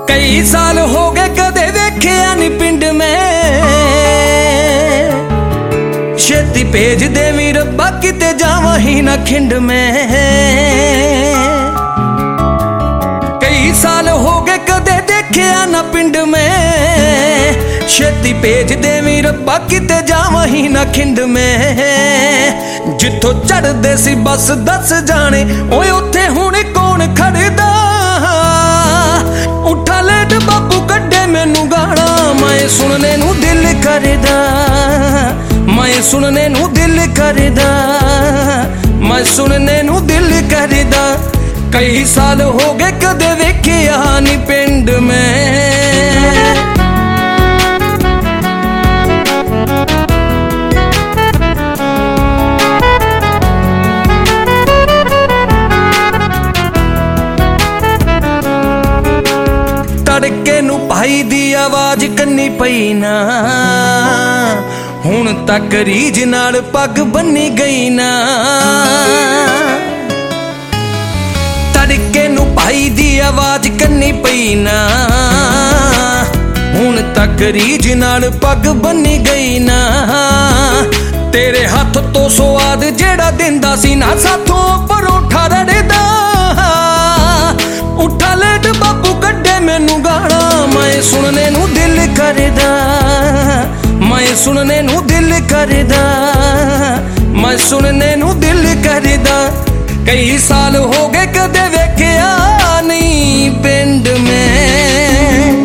कई साल हो गए कदे वेख्या नी पिंड में, छेती भेज देवी रब्बा किते जावां ही ना खिंड में। कई साल हो गए कदे देखिया ना पिंड में, छेती भेज देवी रब्बा किते जावां ही ना खिंड में। जिथों चढ़दे सी बस दस जाने ओए उत्थे हुण कौन खड़दा, उठा लेट बाबू कड्डे मैनू गाना, मैं सुनने नू दिल करदा, मैं सुनने नू दिल करदा, मैं सुनने नू दिल करदा। कई साल हो गए कदे वेख्या नी पिंड में। तड़के नू भाई दी आवाज कन्नी पई ना, हुण तक रीज नाल पग बन्नी गई ना। तड़के नू भाई दी आवाज कन्नी पई ना, हुण तक रीज नाल पग बन्नी गई ना। तेरे हथ तो स्वाद जेड़ा दिंदा सी ना, साथों परोठा रड़दा, उठा लेट बाबू कड्डे मैनू गाना, मैं सुनने नू दिल करदा, मैं सुनने नू दिल करदा, मैं सुनने नू दिल करदा। कई साल हो गए कदे वेख्या नहीं पिंड में।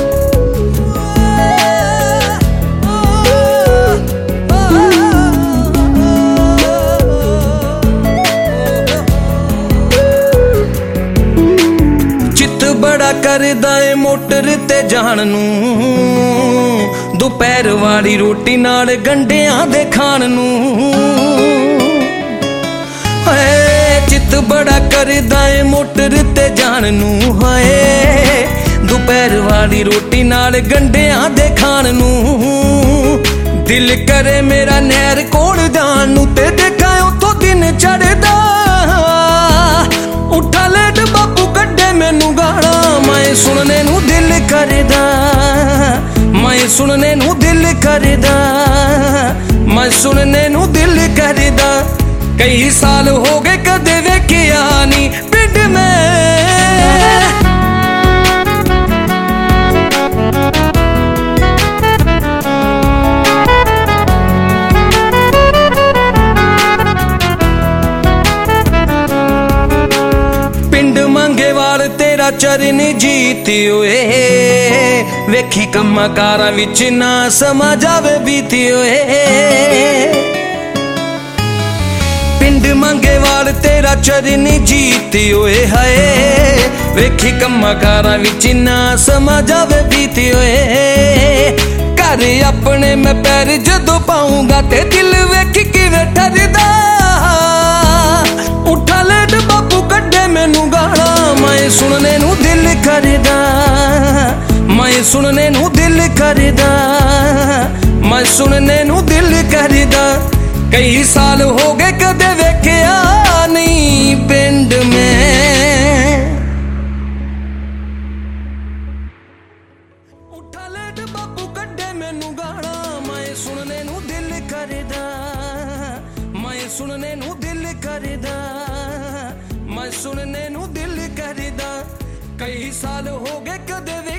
चित बड़ा करदा ए मोटर ते जान नू, दोपहर वाली रोटी नाल गंढियां दे खाण नू। चित बड़ा करदा ए मोटर ते जान नू, हाए दोपहर वाली रोटी नाल गंढियां दे खाण नू। दिल करे मेरा नहर कोल जान नू, ते देखा उथों दिन चढ़दा, उठा लेट बाबू कड्डे मैनू गाना, मैं सुनने नू दिल करदा, मैं सुनने नू दिल करदा, मैं सुनने नू दिल करदा। कई साल हो गए कदे वेख्या नी पिंड में। पिंड मंगेवाल तेरा चरण जीती होए, वेखी कम्मा कारां विच ना समा जावे बीती होए। पिंड मंगेवाल तेरा चरण जीती होए, हाय वेखी कम्मा कारां विच ना समा जावे बीती होए। घर अपने मैं पैर जदों पाऊंगा ते दिल वेख किवें ठरदा, उठा लेट बाबू कड्डे मैनू गाना, मैं सुनने नू दिल करदा, मैं सुनने नू दिल करदा, मैं सुनने नू दिल करदा। कई साल हो गए कदे वेख्या नहीं पिंड में। उठा लेट बाबू कड्डे मैनू गाना, मैं सुनने नू दिल करदा, मैं सुनने नू दिल करदा, मैं सुनने नू दिल करदा। कई साल हो गए कदे